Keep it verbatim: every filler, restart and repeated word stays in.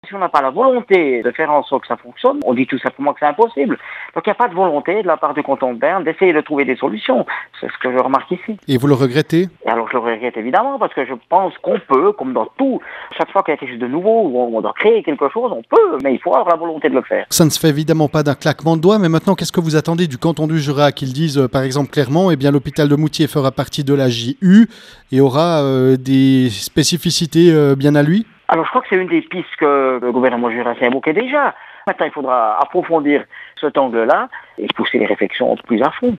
Si on n'a pas la volonté de faire en sorte que ça fonctionne, on dit tout simplement que c'est impossible. Donc il n'y a pas de volonté de la part du canton de Berne d'essayer de trouver des solutions. C'est ce que je remarque ici. Et vous le regrettez? Et alors je le regrette évidemment parce que je pense qu'on peut, comme dans tout, chaque fois qu'il y a quelque chose de nouveau ou on doit créer quelque chose, on peut, mais il faut avoir la volonté de le faire. Ça ne se fait évidemment pas d'un claquement de doigts, mais maintenant, qu'est-ce que vous attendez du canton du Jura qu'ils disent, euh, par exemple, clairement, eh bien, l'hôpital de Moutier fera partie de la J U et aura euh, des spécificités euh, bien à lui? Alors je crois que c'est une des pistes que le gouvernement jurassien évoquait déjà. Maintenant, il faudra approfondir cet angle-là et pousser les réflexions plus à fond.